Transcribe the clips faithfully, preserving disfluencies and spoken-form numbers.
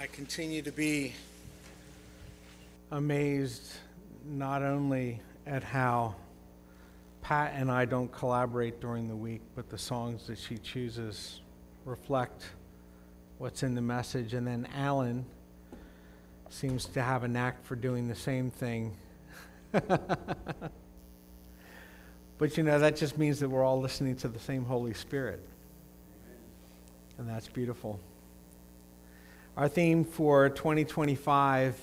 I continue to be amazed not only at how Pat and I don't collaborate during the week, but the songs that she chooses reflect what's in the message. And then Alan seems to have a knack for doing the same thing. But you know, that just means that we're all listening to the same Holy Spirit. And that's beautiful. Our theme for twenty twenty-five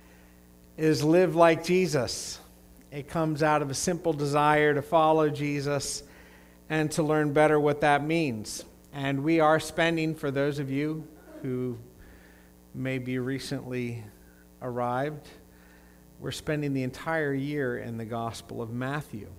is Live Like Jesus. It comes out of a simple desire to follow Jesus and to learn better what that means. And we are spending, for those of you who may be recently arrived, we're spending the entire year in the Gospel of Matthew.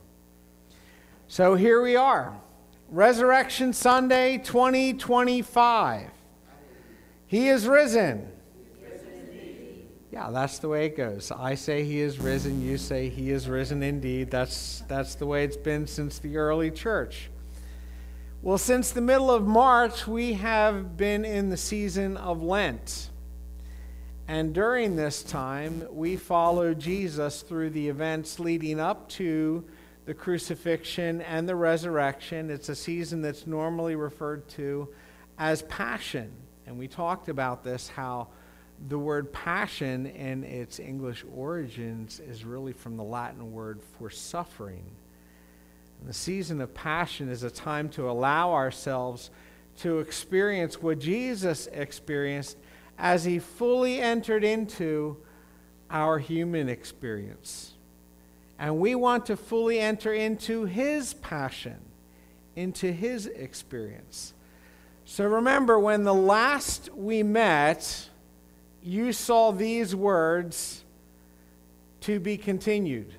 So here we are, Resurrection Sunday twenty twenty-five. He is risen. He is risen indeed. Yeah, that's the way it goes. I say he is risen, you say he is risen indeed. That's, that's the way it's been since the early church. Well, since the middle of March, we have been in the season of Lent. And during this time, we follow Jesus through the events leading up to the crucifixion and the resurrection. It's a season that's normally referred to as Passion. And we talked about this, how the word passion in its English origins is really from the Latin word for suffering. And the season of Passion is a time to allow ourselves to experience what Jesus experienced as he fully entered into our human experience. And we want to fully enter into his passion, into his experience. So remember, when the last we met, you saw these words, to be continued.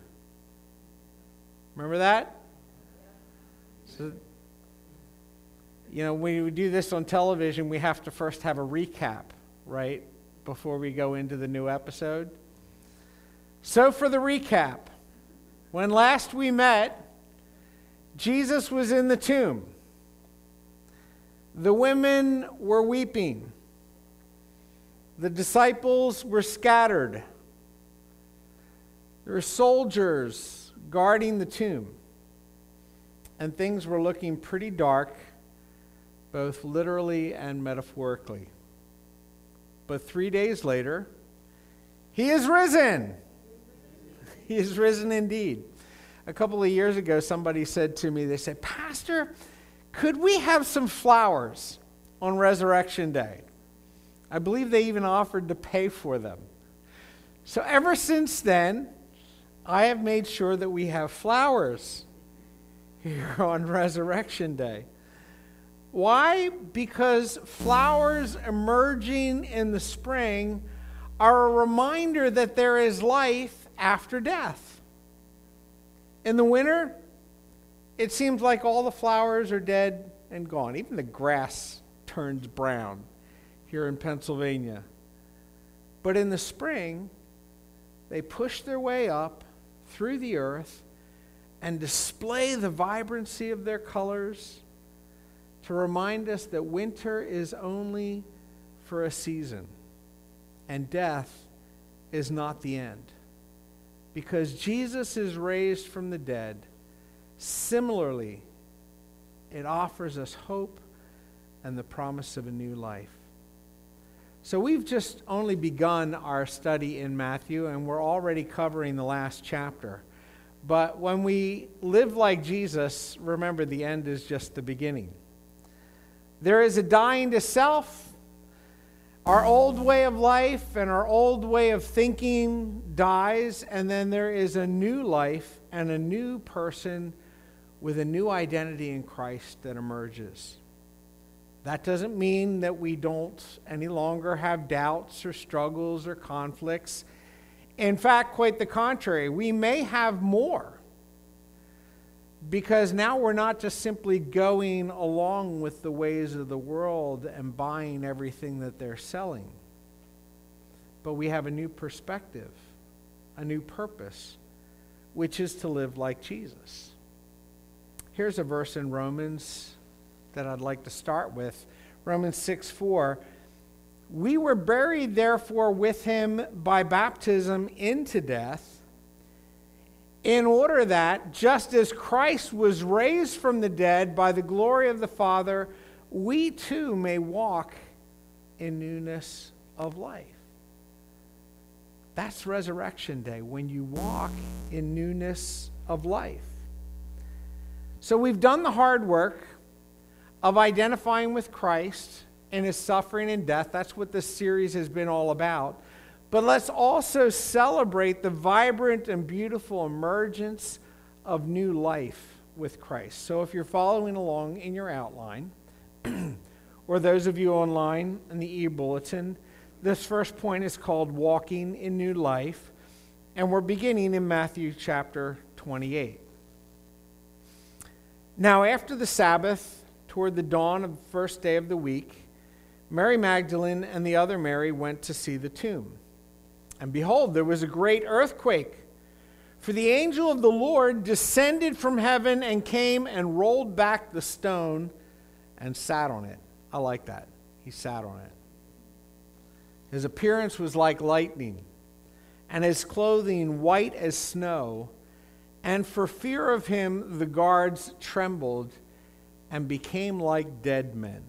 Remember that? So, you know, when we do this on television, we have to first have a recap, right, before we go into the new episode. So for the recap, when last we met, Jesus was in the tomb. The women were weeping. The disciples were scattered. There were soldiers guarding the tomb. And things were looking pretty dark, both literally and metaphorically. But three days later, he is risen. He is risen indeed. A couple of years ago, somebody said to me, they said, "Pastor, could we have some flowers on Resurrection Day?" I believe they even offered to pay for them. So ever since then, I have made sure that we have flowers here on Resurrection Day. Why? Because flowers emerging in the spring are a reminder that there is life after death. In the winter, it seems like all the flowers are dead and gone. Even the grass turns brown here in Pennsylvania. But in the spring, they push their way up through the earth and display the vibrancy of their colors to remind us that winter is only for a season and death is not the end. Because Jesus is raised from the dead, similarly, it offers us hope and the promise of a new life. So we've just only begun our study in Matthew, and we're already covering the last chapter. But when we live like Jesus, remember, the end is just the beginning. There is a dying to self. Our old way of life and our old way of thinking dies, and then there is a new life and a new person with a new identity in Christ that emerges. That doesn't mean that we don't any longer have doubts or struggles or conflicts. In fact, quite the contrary, we may have more. Because now we're not just simply going along with the ways of the world and buying everything that they're selling. But we have a new perspective, a new purpose, which is to live like Jesus. Here's a verse in Romans that I'd like to start with. Romans six four. We were buried, therefore, with him by baptism into death, in order that, just as Christ was raised from the dead by the glory of the Father, we too may walk in newness of life. That's Resurrection Day, when you walk in newness of life. So we've done the hard work of identifying with Christ in his suffering and death. That's what this series has been all about. But let's also celebrate the vibrant and beautiful emergence of new life with Christ. So if you're following along in your outline, or those of you online in the e-bulletin, this first point is called Walking in New Life, and we're beginning in Matthew chapter twenty-eight. Now, after the Sabbath, toward the dawn of the first day of the week, Mary Magdalene and the other Mary went to see the tomb. And behold, there was a great earthquake, for the angel of the Lord descended from heaven and came and rolled back the stone and sat on it. I like that. He sat on it. His appearance was like lightning, and his clothing white as snow. And for fear of him, the guards trembled and became like dead men.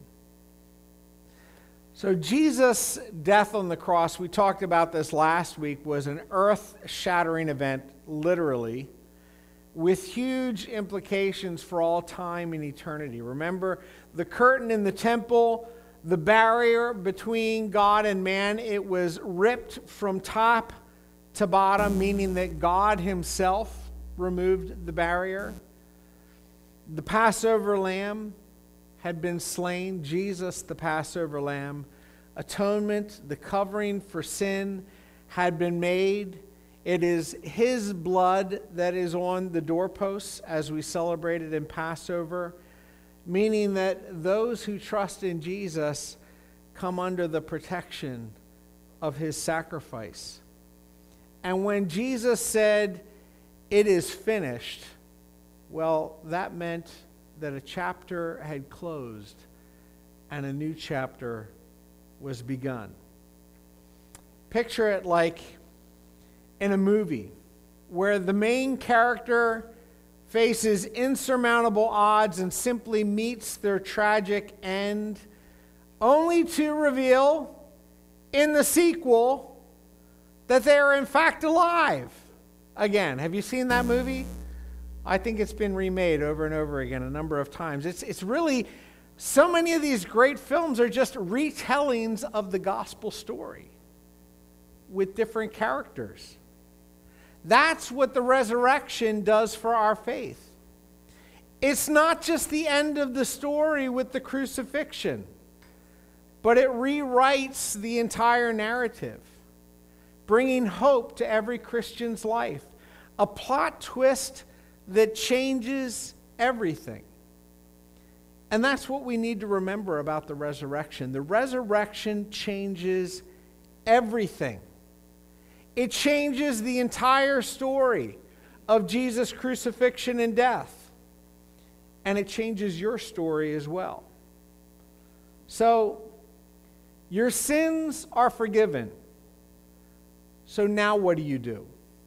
So Jesus' death on the cross, we talked about this last week, was an earth-shattering event, literally, with huge implications for all time and eternity. Remember, the curtain in the temple, the barrier between God and man, it was ripped from top to bottom, meaning that God himself removed the barrier. The Passover lamb had been slain, Jesus, the Passover lamb. Atonement, the covering for sin, had been made. It is his blood that is on the doorposts as we celebrated in Passover, meaning that those who trust in Jesus come under the protection of his sacrifice. And when Jesus said, "It is finished," well, that meant that a chapter had closed and a new chapter was begun. Picture it like in a movie where the main character faces insurmountable odds and simply meets their tragic end, only to reveal in the sequel that they are in fact alive again. Have you seen that movie? I think it's been remade over and over again a number of times. It's it's really, so many of these great films are just retellings of the gospel story with different characters. That's what the resurrection does for our faith. It's not just the end of the story with the crucifixion, but it rewrites the entire narrative, bringing hope to every Christian's life. A plot twist that changes everything. And that's what we need to remember about the resurrection. The resurrection changes everything. It changes the entire story of Jesus' crucifixion and death. And it changes your story as well. So, your sins are forgiven. So now what do you do?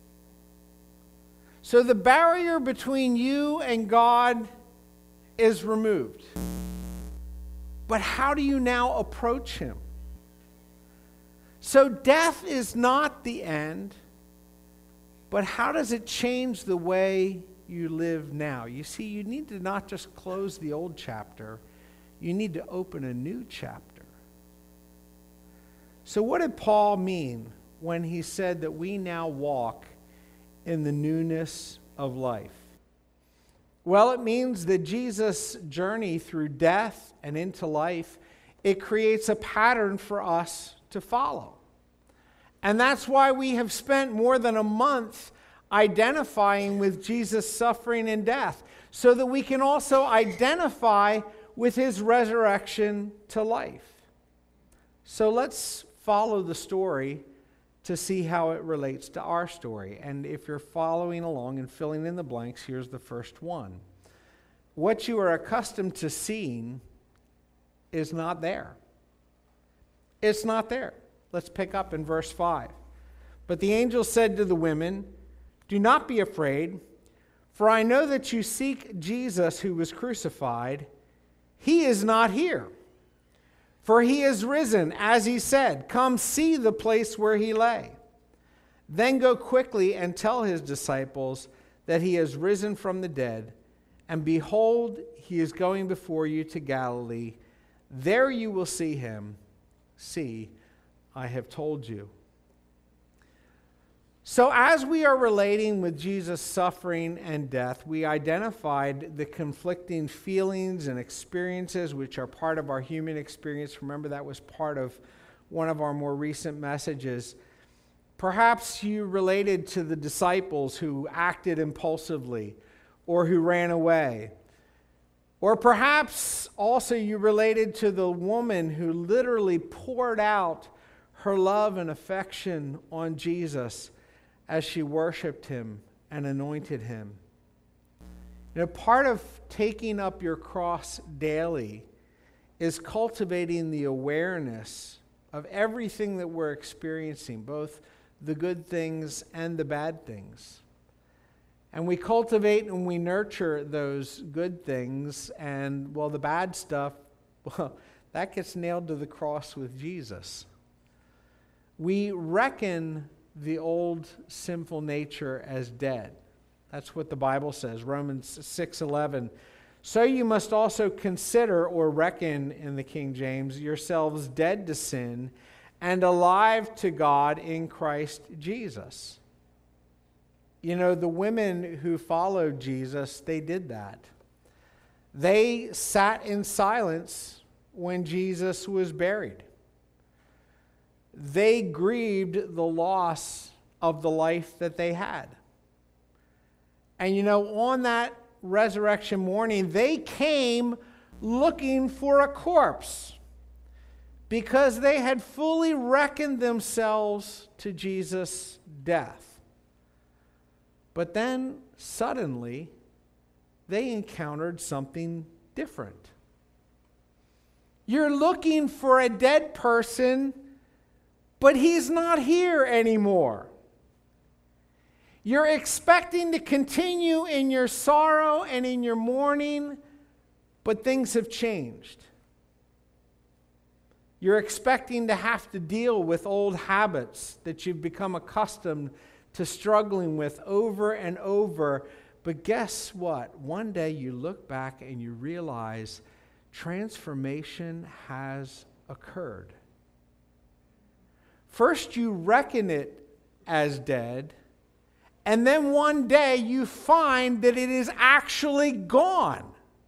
So the barrier between you and God is removed. But how do you now approach him? So death is not the end, but how does it change the way you live now? You see, you need to not just close the old chapter, you need to open a new chapter. So what did Paul mean when he said that we now walk in the newness of life? Well, it means that Jesus' journey through death and into life, it creates a pattern for us to follow. And that's why we have spent more than a month identifying with Jesus' suffering and death, so that we can also identify with his resurrection to life. So let's follow the story to see how it relates to our story. And if you're following along and filling in the blanks, here's the first one. What you are accustomed to seeing is not there. It's not there. Let's pick up in verse five. But the angel said to the women, "Do not be afraid, for I know that you seek Jesus who was crucified. He is not here, for he is risen, as he said. Come see the place where he lay. Then go quickly and tell his disciples that he has risen from the dead. And behold, he is going before you to Galilee. There you will see him. See, I have told you." So as we are relating with Jesus' suffering and death, we identified the conflicting feelings and experiences which are part of our human experience. Remember, that was part of one of our more recent messages. Perhaps you related to the disciples who acted impulsively or who ran away. Or perhaps also you related to the woman who literally poured out her love and affection on Jesus as she worshiped him and anointed him. You know, part of taking up your cross daily is cultivating the awareness of everything that we're experiencing, both the good things and the bad things. And we cultivate and we nurture those good things, and, well, the bad stuff, well, that gets nailed to the cross with Jesus. We reckon the old sinful nature as dead. That's what the Bible says, Romans six eleven. So you must also consider, or reckon in the King James, yourselves dead to sin and alive to God in Christ Jesus. You know, the women who followed Jesus, they did that. They sat in silence when Jesus was buried. They grieved the loss of the life that they had. And you know, on that resurrection morning, they came looking for a corpse because they had fully reckoned themselves to Jesus' death. But then, suddenly, they encountered something different. You're looking for a dead person, but he's not here anymore. You're expecting to continue in your sorrow and in your mourning, but things have changed. You're expecting to have to deal with old habits that you've become accustomed to struggling with over and over. But guess what? One day you look back and you realize transformation has occurred. First, you reckon it as dead, and then one day you find that it is actually gone.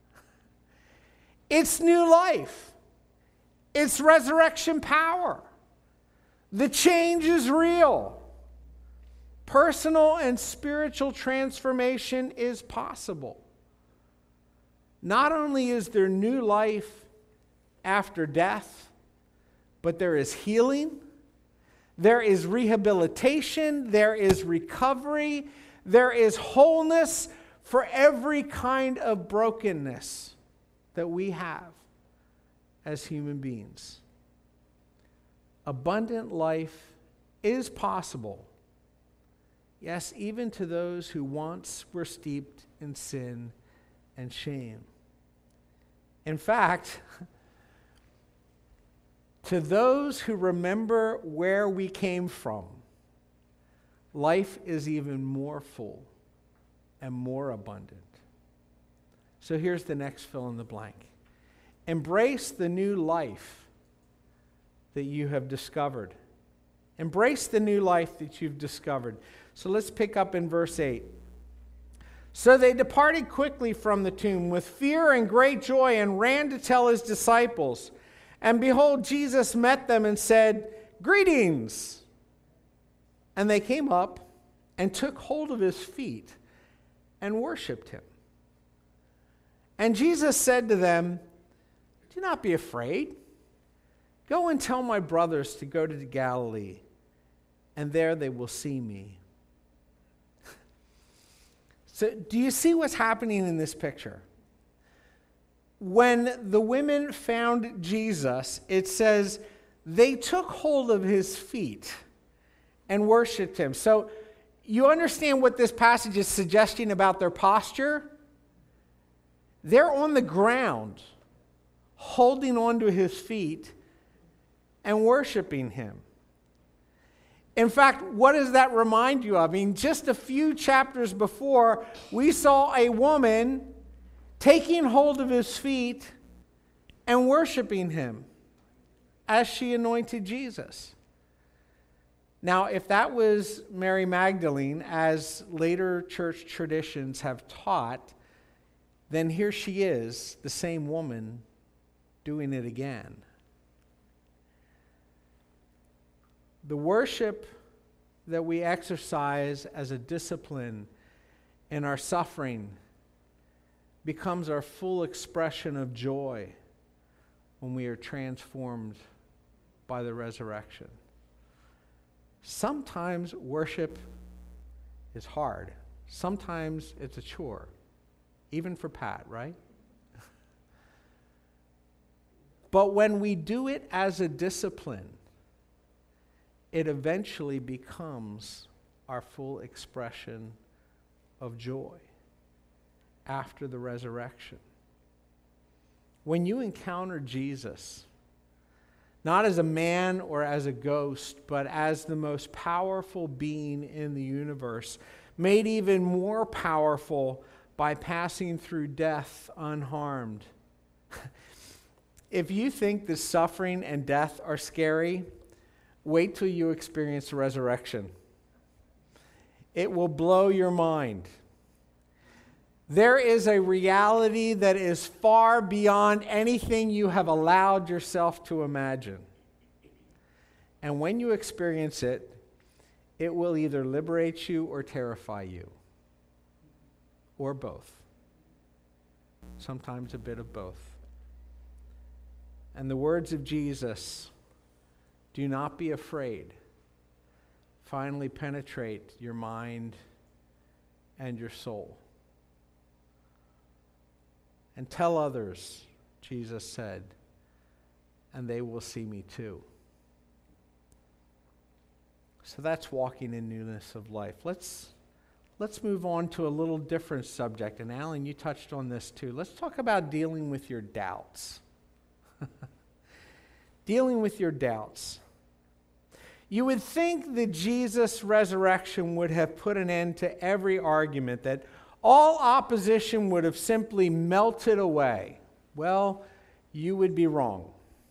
It's new life. It's resurrection power. The change is real. Personal and spiritual transformation is possible. Not only is there new life after death, but there is healing. There is rehabilitation, there is recovery, there is wholeness for every kind of brokenness that we have as human beings. Abundant life is possible. Yes, even to those who once were steeped in sin and shame. In fact, to those who remember where we came from, life is even more full and more abundant. So here's the next fill in the blank. Embrace the new life that you have discovered. Embrace the new life that you've discovered. So let's pick up in verse eight. So they departed quickly from the tomb with fear and great joy and ran to tell his disciples. And behold, Jesus met them and said, "Greetings!" And they came up and took hold of his feet and worshipped him. And Jesus said to them, "Do not be afraid. Go and tell my brothers to go to Galilee, and there they will see me." So, do you see what's happening in this picture? When the women found Jesus, it says they took hold of his feet and worshiped him. So you understand what this passage is suggesting about their posture? They're on the ground, holding onto his feet and worshiping him. In fact, what does that remind you of? I mean, just a few chapters before, we saw a woman taking hold of his feet and worshiping him as she anointed Jesus. Now, if that was Mary Magdalene, as later church traditions have taught, then here she is, the same woman, doing it again. The worship that we exercise as a discipline in our suffering becomes our full expression of joy when we are transformed by the resurrection. Sometimes worship is hard. Sometimes it's a chore, even for Pat, right? But when we do it as a discipline, it eventually becomes our full expression of joy after the resurrection. When you encounter Jesus, not as a man or as a ghost, but as the most powerful being in the universe, made even more powerful by passing through death unharmed. If you think that suffering and death are scary, wait till you experience the resurrection. It will blow your mind. There is a reality that is far beyond anything you have allowed yourself to imagine. And when you experience it, it will either liberate you or terrify you, or both. Sometimes a bit of both. And the words of Jesus, "Do not be afraid," finally penetrate your mind and your soul. And tell others, Jesus said, and they will see me too. So that's walking in newness of life. Let's, let's move on to a little different subject. And Alan, you touched on this too. Let's talk about dealing with your doubts. Dealing with your doubts. You would think that Jesus' resurrection would have put an end to every argument, that all opposition would have simply melted away. Well, you would be wrong.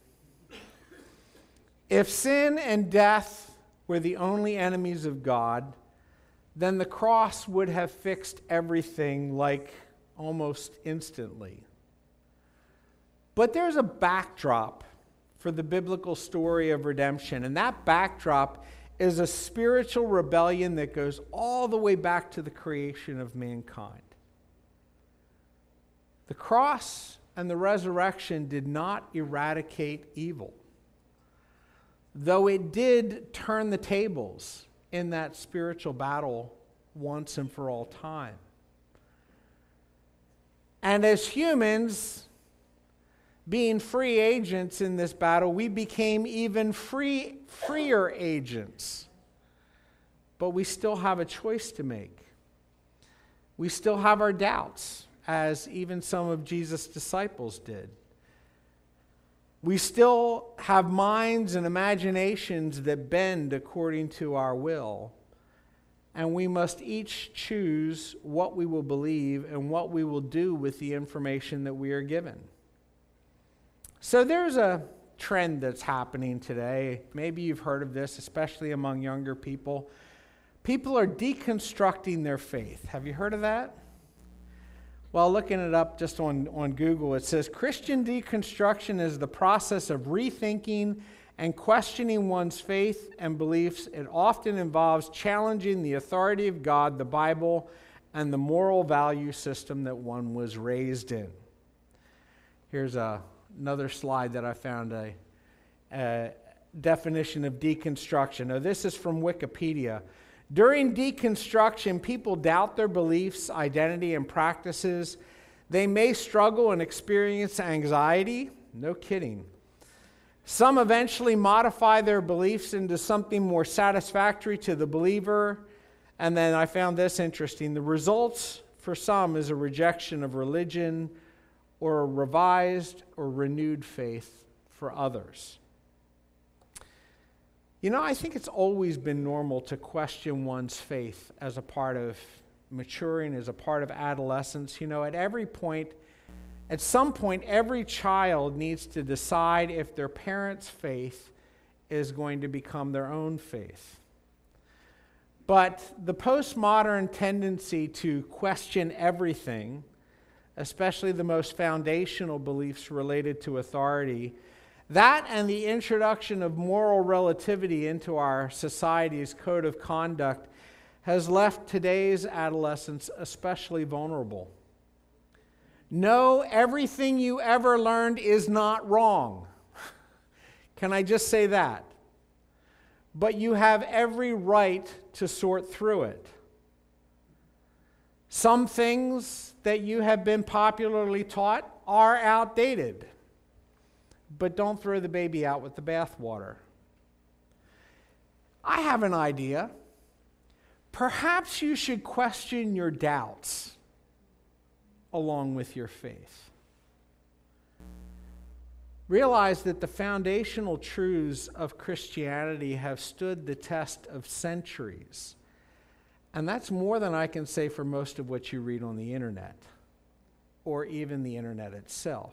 If sin and death were the only enemies of God, then the cross would have fixed everything like almost instantly. But there's a backdrop for the biblical story of redemption, and that backdrop is a spiritual rebellion that goes all the way back to the creation of mankind. The cross and the resurrection did not eradicate evil, though it did turn the tables in that spiritual battle once and for all time. And as humans, being free agents in this battle, we became even free, freer agents. But we still have a choice to make. We still have our doubts, as even some of Jesus' disciples did. We still have minds and imaginations that bend according to our will. And we must each choose what we will believe and what we will do with the information that we are given. So there's a trend that's happening today. Maybe you've heard of this, especially among younger people. People are deconstructing their faith. Have you heard of that? Well, looking it up just on, on Google, it says Christian deconstruction is the process of rethinking and questioning one's faith and beliefs. It often involves challenging the authority of God, the Bible, and the moral value system that one was raised in. Here's a Another slide that I found, a, a definition of deconstruction. Now, this is from Wikipedia. During deconstruction, people doubt their beliefs, identity, and practices. They may struggle and experience anxiety. No kidding. Some eventually modify their beliefs into something more satisfactory to the believer. And then I found this interesting. The results for some is a rejection of religion or a revised or renewed faith for others. You know, I think it's always been normal to question one's faith as a part of maturing, as a part of adolescence. You know, at every point, at some point, every child needs to decide if their parents' faith is going to become their own faith. But the postmodern tendency to question everything, especially the most foundational beliefs related to authority, that and the introduction of moral relativity into our society's code of conduct has left today's adolescents especially vulnerable. No, everything you ever learned is not wrong. Can I just say that? But you have every right to sort through it. Some things that you have been popularly taught are outdated. But don't throw the baby out with the bathwater. I have an idea. Perhaps you should question your doubts along with your faith. Realize that the foundational truths of Christianity have stood the test of centuries. And that's more than I can say for most of what you read on the internet, or even the internet itself.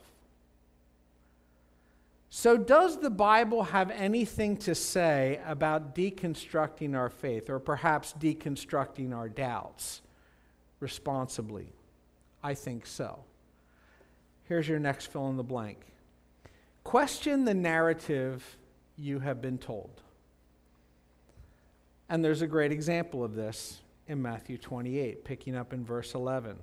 So does the Bible have anything to say about deconstructing our faith, or perhaps deconstructing our doubts responsibly? I think so. Here's your next fill in the blank. Question the narrative you have been told. And there's a great example of this in Matthew twenty-eight, picking up in verse eleven.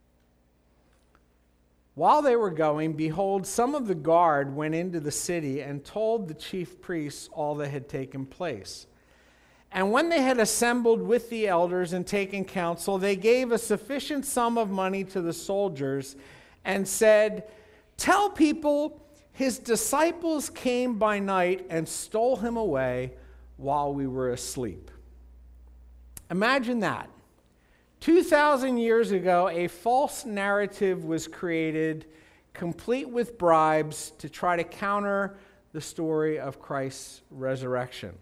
While they were going, behold, some of the guard went into the city and told the chief priests all that had taken place. And when they had assembled with the elders and taken counsel, they gave a sufficient sum of money to the soldiers and said, "Tell people his disciples came by night and stole him away while we were asleep." Imagine that. two thousand years ago, a false narrative was created, complete with bribes, to try to counter the story of Christ's resurrection.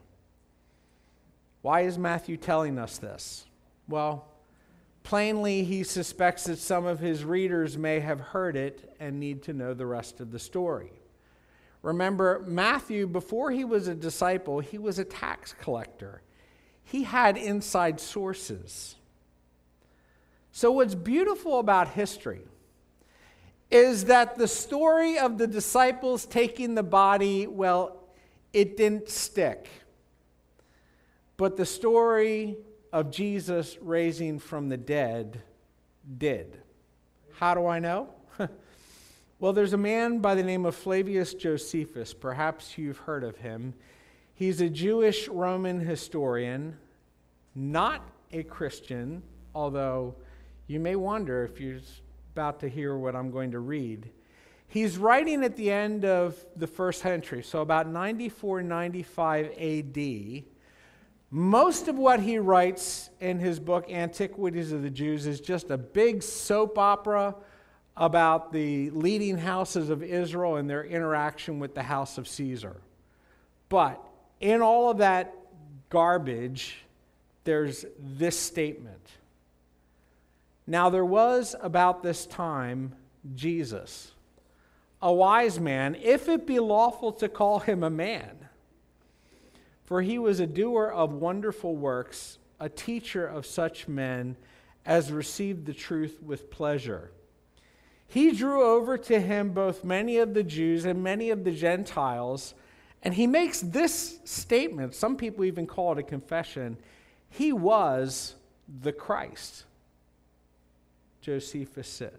Why is Matthew telling us this? Well, plainly, he suspects that some of his readers may have heard it and need to know the rest of the story. Remember, Matthew, before he was a disciple, he was a tax collector. He had inside sources. So what's beautiful about history is that the story of the disciples taking the body, well, it didn't stick. But the story of Jesus raising from the dead did. How do I know? Well, there's a man by the name of Flavius Josephus. Perhaps you've heard of him. He's a Jewish Roman historian, not a Christian, although you may wonder if you're about to hear what I'm going to read. He's writing at the end of the first century, so about ninety-four, ninety-five A D. Most of what he writes in his book, Antiquities of the Jews, is just a big soap opera about the leading houses of Israel and their interaction with the house of Caesar. But in all of that garbage, there's this statement. Now there was about this time Jesus, a wise man, if it be lawful to call him a man. For he was a doer of wonderful works, a teacher of such men as received the truth with pleasure. He drew over to him both many of the Jews and many of the Gentiles, and he makes this statement, some people even call it a confession, he was the Christ, Josephus says.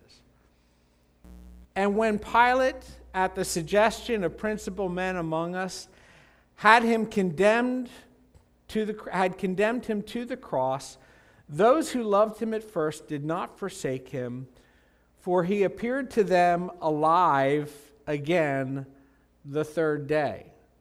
And when Pilate, at the suggestion of principal men among us, had him condemned to the had condemned him to the cross, those who loved him at first did not forsake him, for he appeared to them alive again the third day.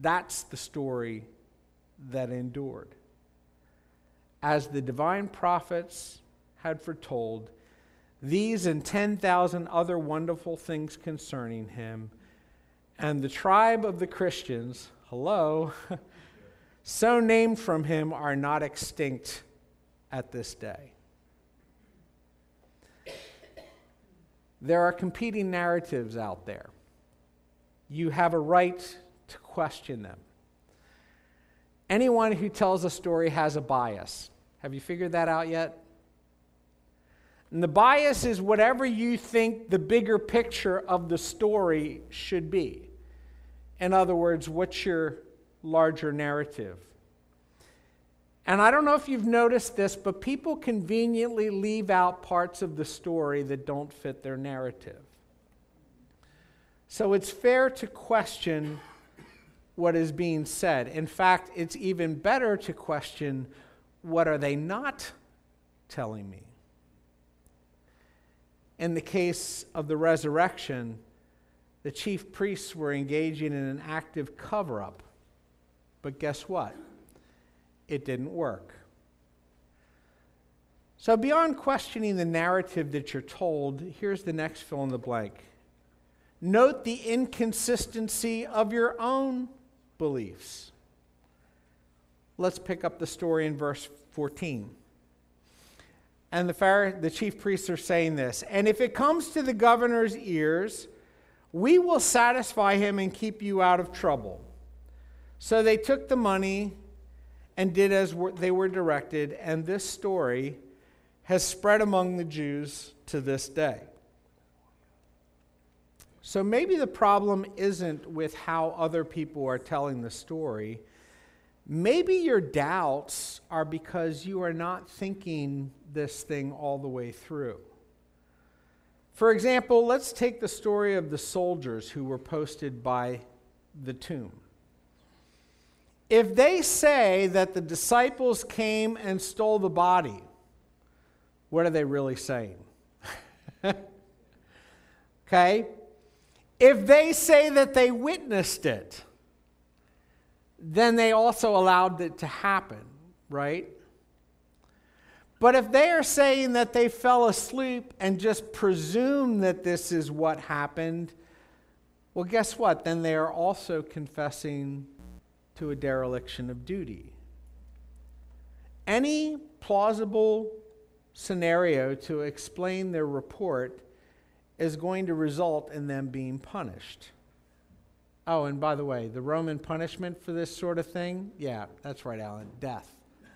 That's the story that endured. As the divine prophets had foretold, these and ten thousand other wonderful things concerning him, and the tribe of the Christians, hello, so named from him, are not extinct at this day. There are competing narratives out there. You have a right to question them. Anyone who tells a story has a bias. Have you figured that out yet? And the bias is whatever you think the bigger picture of the story should be. In other words, what's your larger narrative? And I don't know if you've noticed this, but people conveniently leave out parts of the story that don't fit their narrative. So it's fair to question what is being said. In fact, it's even better to question, what are they not telling me? In the case of the resurrection, the chief priests were engaging in an active cover-up. But guess what? It didn't work. So beyond questioning the narrative that you're told, here's the next fill in the blank. Note the inconsistency of your own beliefs. Let's pick up the story in verse fourteen. And the, Pharaoh, the chief priests are saying this, and if it comes to the governor's ears, we will satisfy him and keep you out of trouble. So they took the money and did as they were directed, and this story has spread among the Jews to this day. So maybe the problem isn't with how other people are telling the story. Maybe your doubts are because you are not thinking this thing all the way through. For example, let's take the story of the soldiers who were posted by the tomb. If they say that the disciples came and stole the body, what are they really saying? Okay? If they say that they witnessed it, then they also allowed it to happen, right? But if they are saying that they fell asleep and just presume that this is what happened, well, guess what? Then they are also confessing to a dereliction of duty. Any plausible scenario to explain their report is going to result in them being punished. Oh, and by the way, the Roman punishment for this sort of thing, yeah, that's right, Alan, death.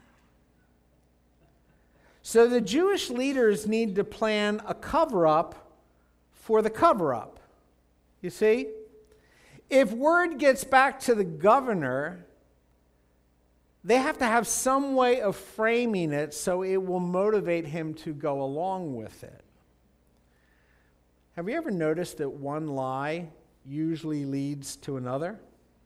So the Jewish leaders need to plan a cover-up for the cover-up. You see? If word gets back to the governor, they have to have some way of framing it so it will motivate him to go along with it. Have you ever noticed that one lie usually leads to another?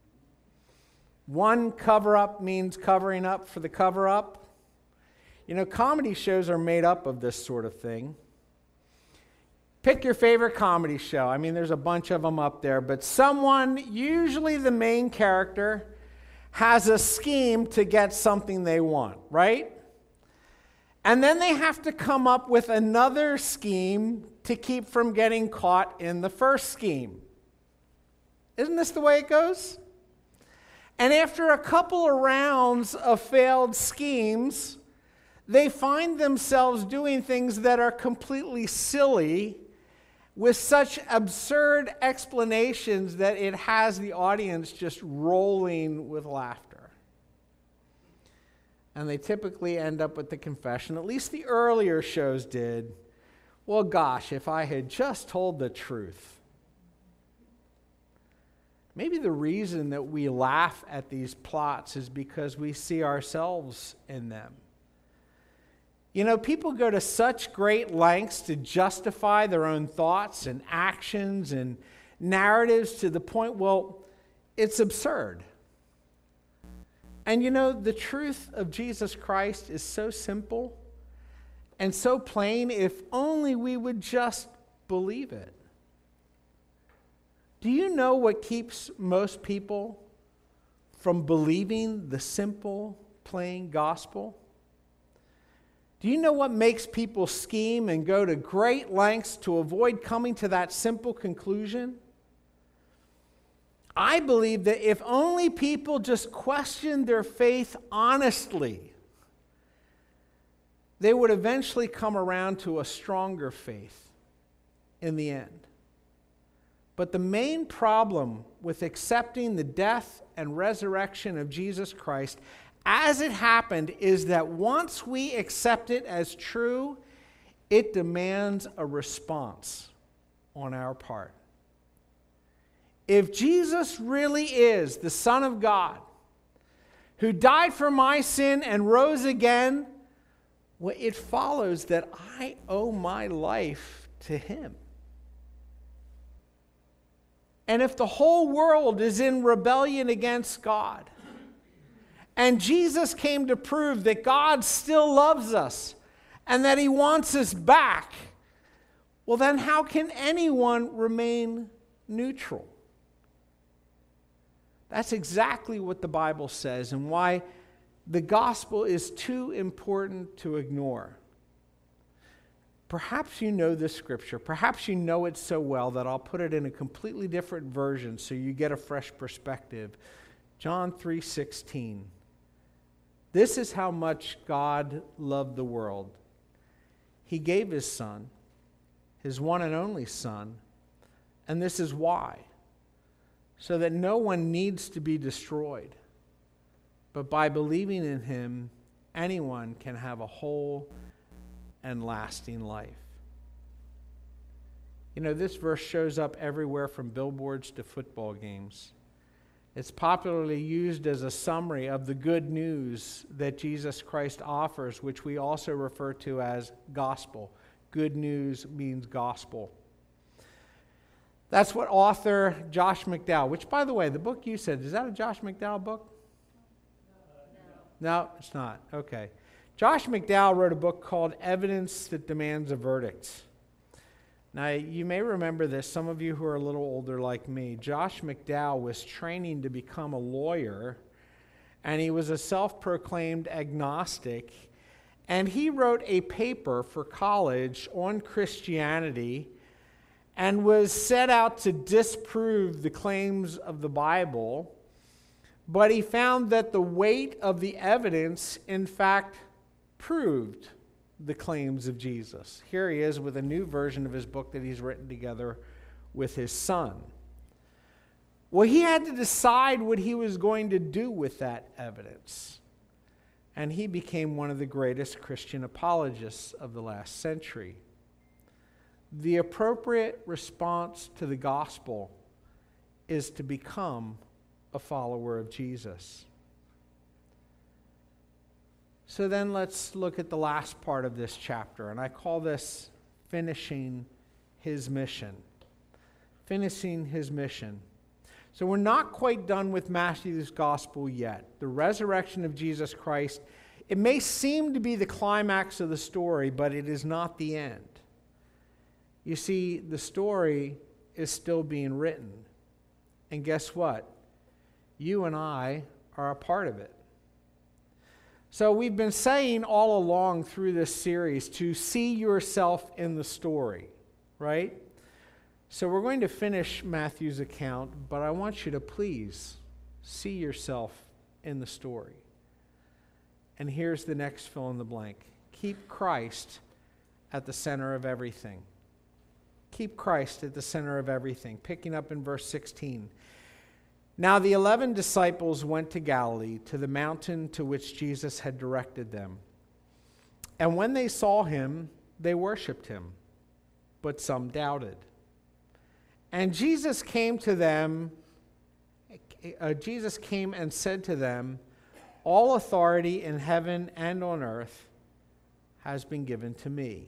One cover-up means covering up for the cover-up. You know, comedy shows are made up of this sort of thing. Pick your favorite comedy show. I mean, there's a bunch of them up there, but someone, usually the main character, has a scheme to get something they want, right? And then they have to come up with another scheme to keep from getting caught in the first scheme. Isn't this the way it goes? And after a couple of rounds of failed schemes, they find themselves doing things that are completely silly with such absurd explanations that it has the audience just rolling with laughter. And they typically end up with the confession, at least the earlier shows did, well, gosh, if I had just told the truth. Maybe the reason that we laugh at these plots is because we see ourselves in them. You know, people go to such great lengths to justify their own thoughts and actions and narratives to the point, well, it's absurd. And you know, the truth of Jesus Christ is so simple and so plain, if only we would just believe it. Do you know what keeps most people from believing the simple, plain gospel? Do you know what makes people scheme and go to great lengths to avoid coming to that simple conclusion? I believe that if only people just questioned their faith honestly, they would eventually come around to a stronger faith in the end. But the main problem with accepting the death and resurrection of Jesus Christ as it happened is that once we accept it as true, it demands a response on our part. If Jesus really is the Son of God, who died for my sin and rose again, well, it follows that I owe my life to him. And if the whole world is in rebellion against God, and Jesus came to prove that God still loves us and that he wants us back, well, then how can anyone remain neutral? That's exactly what the Bible says and why the gospel is too important to ignore. Perhaps you know this scripture. Perhaps you know it so well that I'll put it in a completely different version so you get a fresh perspective. John three sixteen. This is how much God loved the world. He gave his Son, his one and only Son, and this is why. So that no one needs to be destroyed, but by believing in him, anyone can have a whole and lasting life. You know, this verse shows up everywhere from billboards to football games. It's popularly used as a summary of the good news that Jesus Christ offers, which we also refer to as gospel. Good news means gospel. That's what author Josh McDowell, which, by the way, the book you said, is that a Josh McDowell book? No, it's not. Okay. Josh McDowell wrote a book called Evidence That Demands a Verdict. Now, you may remember this, some of you who are a little older like me. Josh McDowell was training to become a lawyer, and he was a self-proclaimed agnostic, and he wrote a paper for college on Christianity and was set out to disprove the claims of the Bible, but he found that the weight of the evidence, in fact, proved the claims of Jesus. Here he is with a new version of his book that he's written together with his son. Well, he had to decide what he was going to do with that evidence. And he became one of the greatest Christian apologists of the last century. The appropriate response to the gospel is to become a follower of Jesus. So then let's look at the last part of this chapter, and I call this finishing his mission. Finishing his mission. So we're not quite done with Matthew's gospel yet. The resurrection of Jesus Christ, it may seem to be the climax of the story, but it is not the end. You see, the story is still being written. And guess what? You and I are a part of it. So we've been saying all along through this series to see yourself in the story, right? So we're going to finish Matthew's account, but I want you to please see yourself in the story. And here's the next fill in the blank. Keep Christ at the center of everything. Keep Christ at the center of everything. Picking up in verse sixteen. Now the eleven disciples went to Galilee, to the mountain to which Jesus had directed them. And when they saw him, they worshipped him, but some doubted. And Jesus came to them, uh, Jesus came and said to them, all authority in heaven and on earth has been given to me.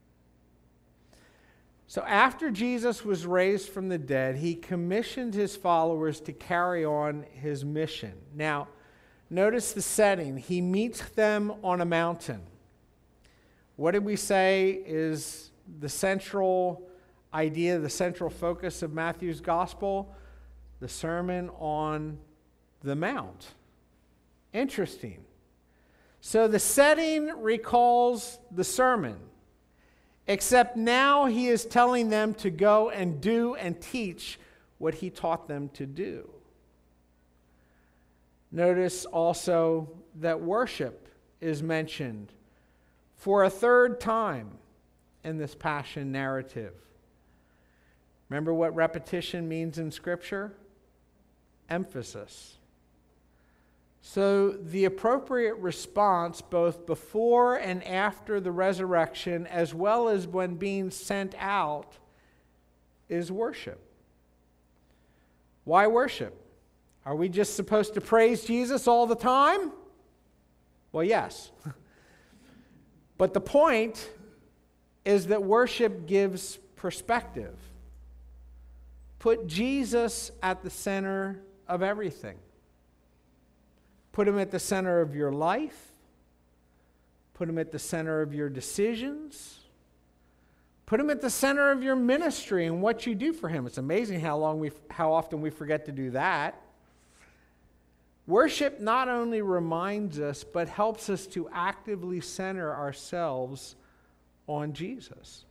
So after Jesus was raised from the dead, he commissioned his followers to carry on his mission. Now, notice the setting. He meets them on a mountain. What did we say is the central idea, the central focus of Matthew's gospel? The Sermon on the Mount. Interesting. So the setting recalls the sermon, except now he is telling them to go and do and teach what he taught them to do. Notice also that worship is mentioned for a third time in this Passion narrative. Remember what repetition means in Scripture? Emphasis. So the appropriate response both before and after the resurrection, as well as when being sent out, is worship. Why worship? Are we just supposed to praise Jesus all the time? Well, yes. But the point is that worship gives perspective. Put Jesus at the center of everything. Put him at the center of your life. Put him at the center of your decisions. Put him at the center of your ministry and what you do for him. It's amazing how long we, how often we forget to do that. Worship not only reminds us, but helps us to actively center ourselves on Jesus.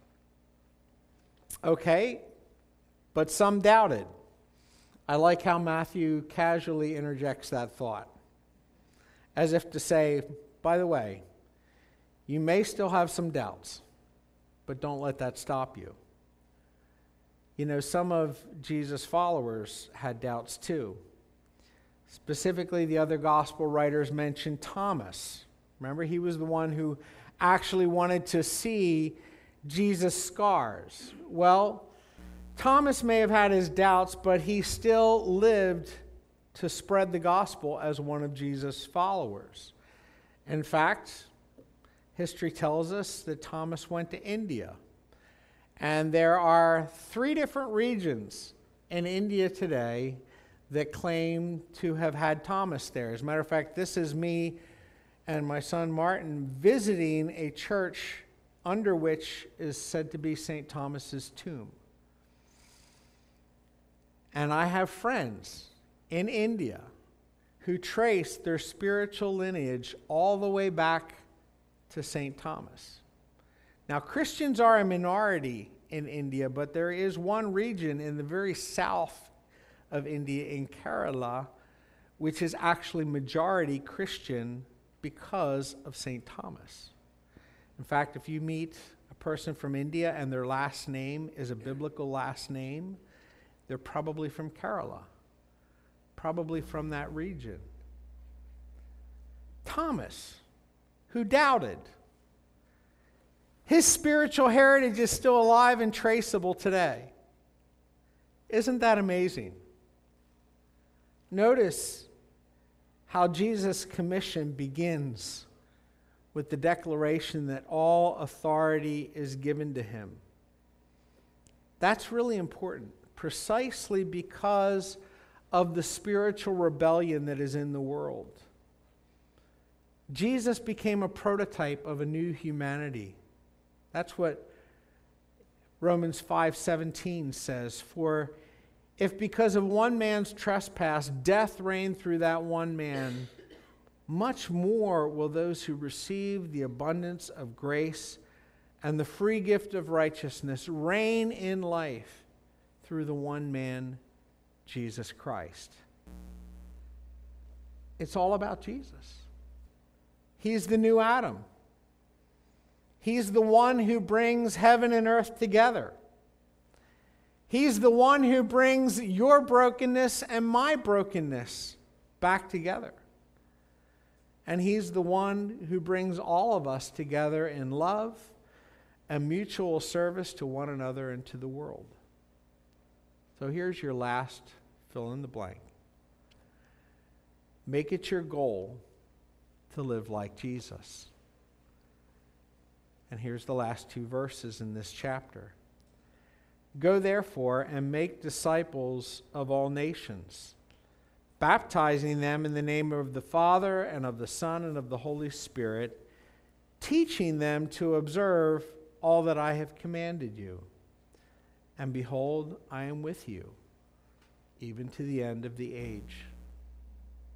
Okay, but some doubted. I like how Matthew casually interjects that thought, as if to say, by the way, you may still have some doubts, but don't let that stop you. You know, some of Jesus' followers had doubts too. Specifically, the other gospel writers mentioned Thomas. Remember, he was the one who actually wanted to see Jesus' scars. Well, Thomas may have had his doubts, but he still lived to spread the gospel as one of Jesus' followers. In fact, history tells us that Thomas went to India. And there are three different regions in India today that claim to have had Thomas there. As a matter of fact, this is me and my son Martin visiting a church under which is said to be Saint Thomas's tomb. And I have friends in India who trace their spiritual lineage all the way back to Saint Thomas. Now, Christians are a minority in India, but there is one region in the very south of India, in Kerala, which is actually majority Christian because of Saint Thomas. In fact, if you meet a person from India and their last name is a biblical last name, they're probably from Kerala, probably from that region. Thomas, who doubted, his spiritual heritage is still alive and traceable today. Isn't that amazing? Notice how Jesus' commission begins with the declaration that all authority is given to him. That's really important, precisely because of the spiritual rebellion that is in the world. Jesus became a prototype of a new humanity. That's what Romans five seventeen says. For if because of one man's trespass death reigned through that one man, much more will those who receive the abundance of grace and the free gift of righteousness reign in life through the one man, Jesus Christ. It's all about Jesus. He's the new Adam. He's the one who brings heaven and earth together. He's the one who brings your brokenness and my brokenness back together. And he's the one who brings all of us together in love and mutual service to one another and to the world. So here's your last fill in the blank. Make it your goal to live like Jesus. And here's the last two verses in this chapter. Go therefore and make disciples of all nations, baptizing them in the name of the Father and of the Son and of the Holy Spirit, teaching them to observe all that I have commanded you. And behold, I am with you, even to the end of the age.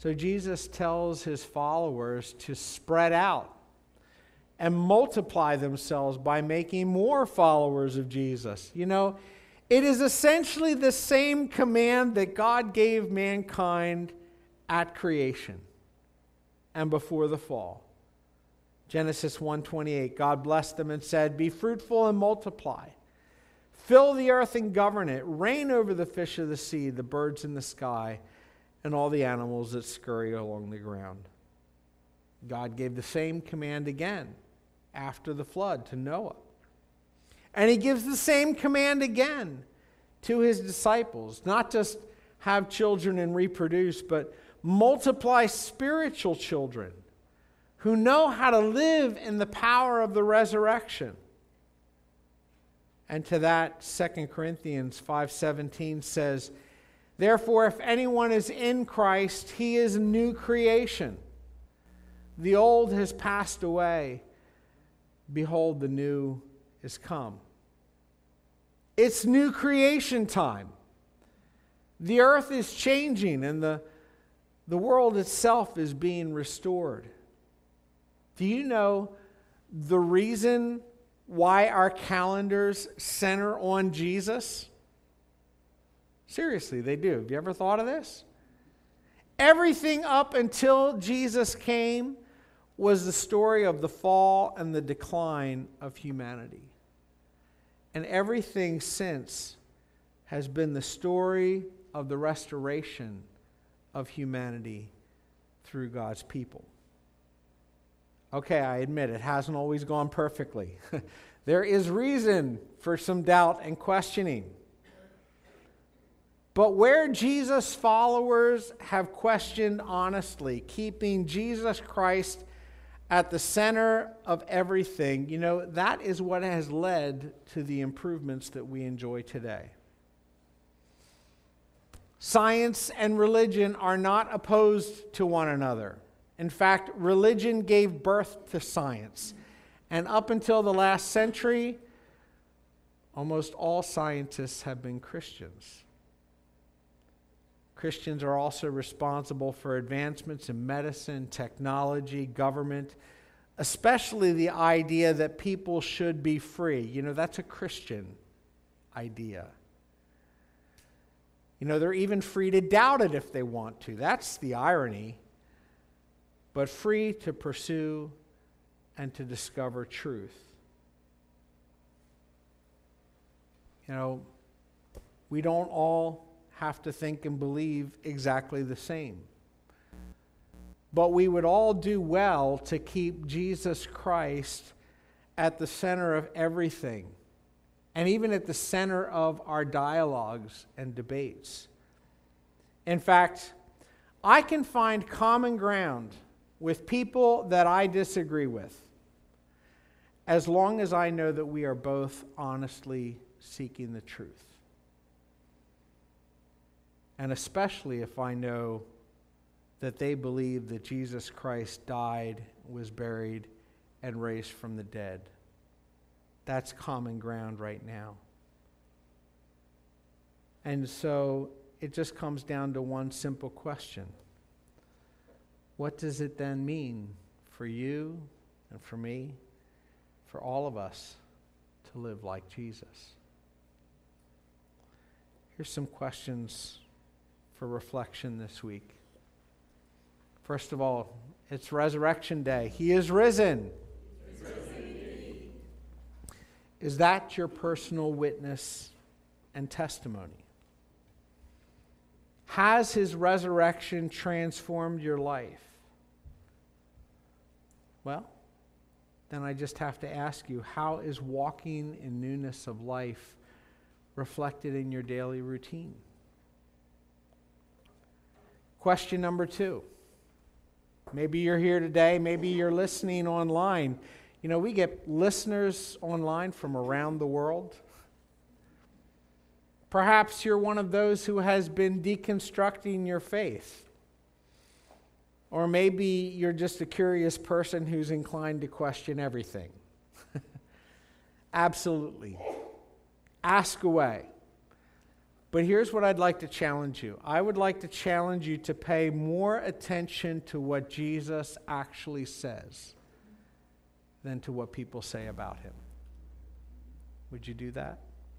So Jesus tells his followers to spread out and multiply themselves by making more followers of Jesus. You know, it is essentially the same command that God gave mankind at creation and before the fall. Genesis one twenty-eight, God blessed them and said, "Be fruitful and multiply. Fill the earth and govern it. Reign over the fish of the sea, the birds in the sky, and all the animals that scurry along the ground." God gave the same command again after the flood to Noah. And he gives the same command again to his disciples. Not just have children and reproduce, but multiply spiritual children who know how to live in the power of the resurrection. And to that, Second Corinthians five seventeen says, "Therefore, if anyone is in Christ, he is a new creation. The old has passed away. Behold, the new is come." It's new creation time. The earth is changing and the, the world itself is being restored. Do you know the reason why our calendars center on Jesus? Seriously, they do. Have you ever thought of this? Everything up until Jesus came was the story of the fall and the decline of humanity. And everything since has been the story of the restoration of humanity through God's people. Okay, I admit it hasn't always gone perfectly. There is reason for some doubt and questioning. But where Jesus' followers have questioned honestly, keeping Jesus Christ at the center of everything, you know, that is what has led to the improvements that we enjoy today. Science and religion are not opposed to one another. In fact, religion gave birth to science. And up until the last century, almost all scientists have been Christians. Christians are also responsible for advancements in medicine, technology, government, especially the idea that people should be free. You know, that's a Christian idea. You know, they're even free to doubt it if they want to. That's the irony. But free to pursue and to discover truth. You know, we don't all have to think and believe exactly the same. But we would all do well to keep Jesus Christ at the center of everything, and even at the center of our dialogues and debates. In fact, I can find common ground with people that I disagree with, as long as I know that we are both honestly seeking the truth. And especially if I know that they believe that Jesus Christ died, was buried, and raised from the dead. That's common ground right now. And so it just comes down to one simple question. What does it then mean for you and for me, for all of us, to live like Jesus? Here's some questions for reflection this week. First of all, it's Resurrection Day. He is risen. He is risen. Is that your personal witness and testimony? Has his resurrection transformed your life? Well, then I just have to ask you, how is walking in newness of life reflected in your daily routine? Question number two. Maybe you're here today, maybe you're listening online. You know, we get listeners online from around the world. Perhaps you're one of those who has been deconstructing your faith. Or maybe you're just a curious person who's inclined to question everything. Absolutely. Ask away. But here's what I'd like to challenge you. I would like to challenge you to pay more attention to what Jesus actually says than to what people say about him. Would you do that?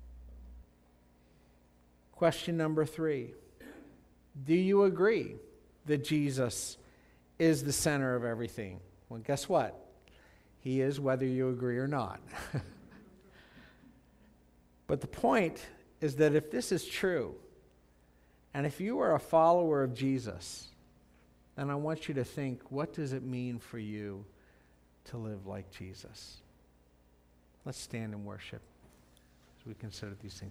Question number three. Do you agree that Jesus is the center of everything? Well, guess what? He is, whether you agree or not. But the point is that if this is true, and if you are a follower of Jesus, then I want you to think, what does it mean for you to live like Jesus? Let's stand and worship as we consider these things.